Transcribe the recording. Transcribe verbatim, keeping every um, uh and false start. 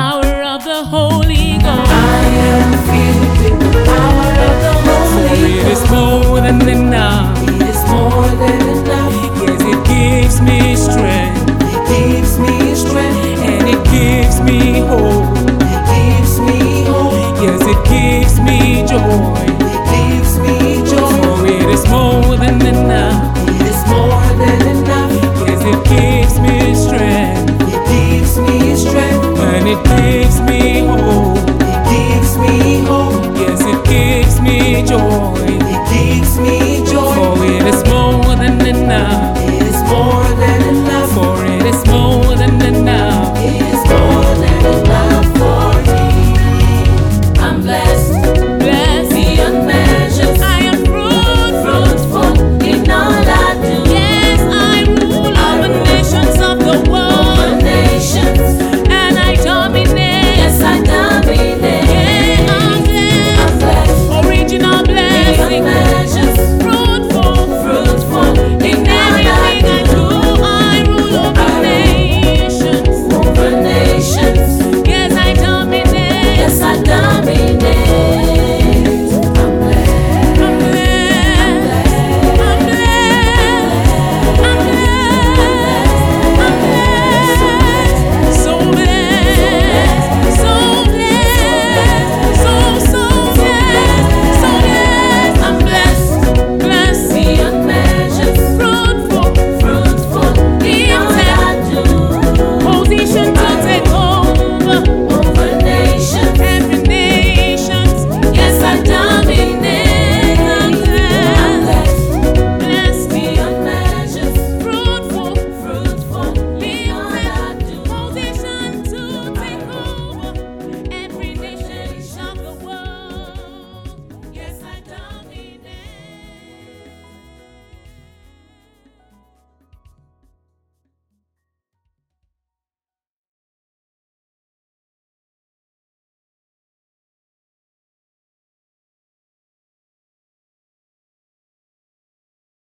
power of the Holy Ghost. I am filled with the power of the Holy For it is Ghost. more than enough. It is more than enough. Yes, it gives me strength, It gives me strength. and it gives me hope. It gives me hope. Yes, it gives me joy. It gives me joy. For it is more than enough. It is more than enough. Yes, it gives me strength, It gives me strength. and it gives me hope. It gives me hope. Yes, it gives me joy.